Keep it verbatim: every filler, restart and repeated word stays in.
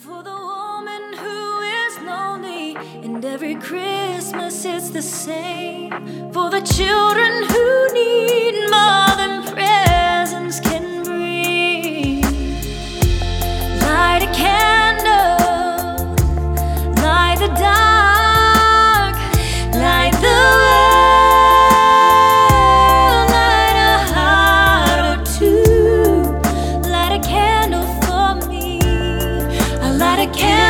For the woman who is lonely, and every Christmas it's the same. For the children who need more than presents can bring. Light a candle, light the dark, light the world, light a heart or two. Light a candle for me, I light a candle.